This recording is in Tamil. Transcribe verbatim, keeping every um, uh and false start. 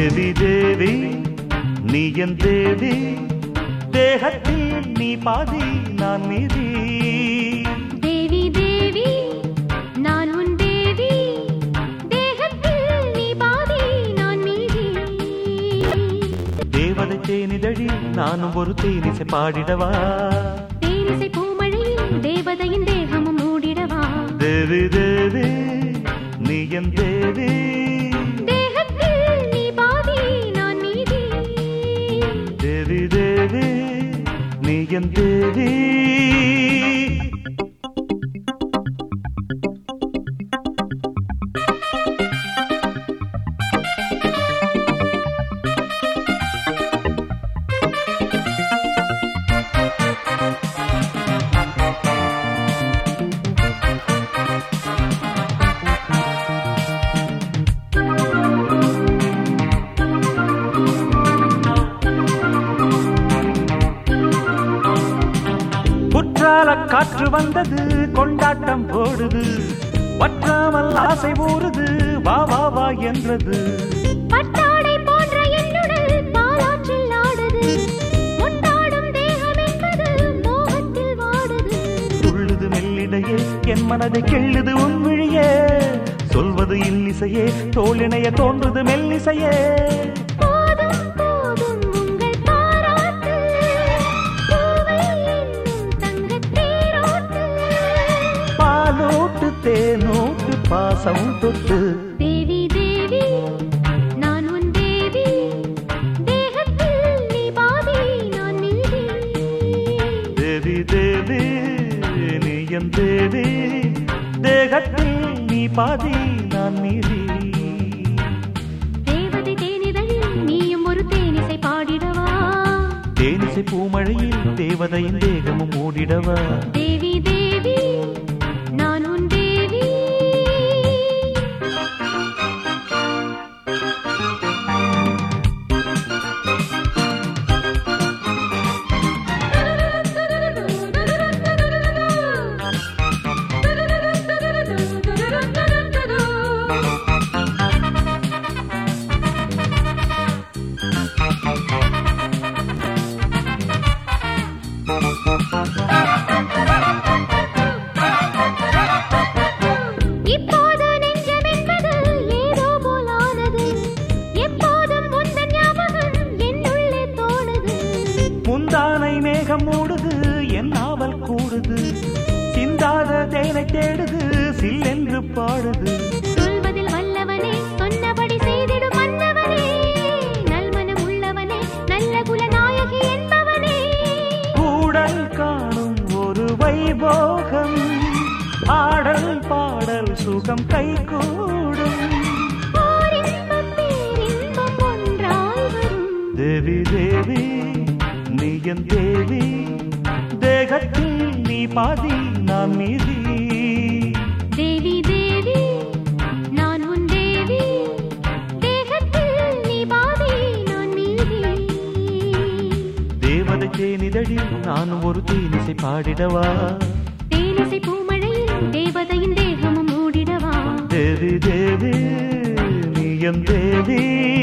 தேவி தேவி நீ என் தேவி, தேகத்தில் நீ பாதி நான் மீதி. தேவி தேவி நான் உன் தேவி, தேகத்தில் நீ பாதி நான் மீதி. தேவதை தேனிதழி நானும் ஒரு தேனிசை பாடிடவா, தேனிசை பூமழையில் தேவதையின் தேகமும் மூடிடவா. தேவி தேவி நீ என் தேவி, தேகத்தில் நீ பாதி நான் மீதி. தேவி தேவி நீ என் தேவி. குற்றால காற்று வந்தது கொண்டாட்டம் போடுது, வற்றாமல் ஆசை ஊறுது வா வா வா என்றது. பட்டாடை போன்ற என்னுடல் பாலாற்றில் ஆடுது, முட்டாடும் தேகம் என்பது மோகத்தில் வாடுது. துள்ளுது மெல்லிடையே என் மனதை கிள்ளுது உன் விழியே, சொல்வது இன்னிசையே தோளிணைய தோன்றுது மெல்லிசையே. போதும் போதும் உங்கள் பாராட்டு, பூவை என்னும் தங்கத் தேரோட்டு. பாலோட்டு தேனோட்டு பாசம் தொட்டு. தேவி தேவி நான் உன் தேவி, தேகத்தில் நீ பாதி நான் மீதி. தேவி தேவி நீ என் தேவி, தேகத்தில் நீ பாதி நான் மீதி. தேவதை தேனிதழில் நீயும் ஒரு தேனிசை பாடிடவா, தேனிசை பூமழையில் தேவதையின் தேகமும் மூடிடவா. தேவி தேவி நான் உன் தேவி. இப்போது நெஞ்சம் என்பது ஏதோ போலானது, எப்போதும் உந்தன் ஞாபகம் என்னுள்ளே தோணுது. முந்தானை மேகம் மூடுது என் நாவல் கூடுது, சிந்தாத தேனை தேடுது சில்லென்று பாடுது. சொல்வதில் வல்லவனே சொன்னபடி செய்திடும் மன்னவனே, நல்மனம் உள்ளவனே நல்ல குலநாயகி என்பவனே. கூடல் காணும் ஒரு வைபோகம், ஆடல் பாடல் சுகம் கை கூடும். ஓரின்பம் பேரின்பம் ஒன்றாய் வரும். தேவி தேவி நீ என் தேவி, தேகத்தில் நீ பாதி நான் மீதி. தேவி தேவி நான் உன் தேவி, தேகத்தில் நீ பாதி நான் மீதி. தேவதை தேனிதழில் நானும் ஒரு தேனிசை பாடிடவா, தேனிசை பூமழையில் தேவதையின் தேகமும் மூடிடவா. தேவி தேவி நீ என் தேவி.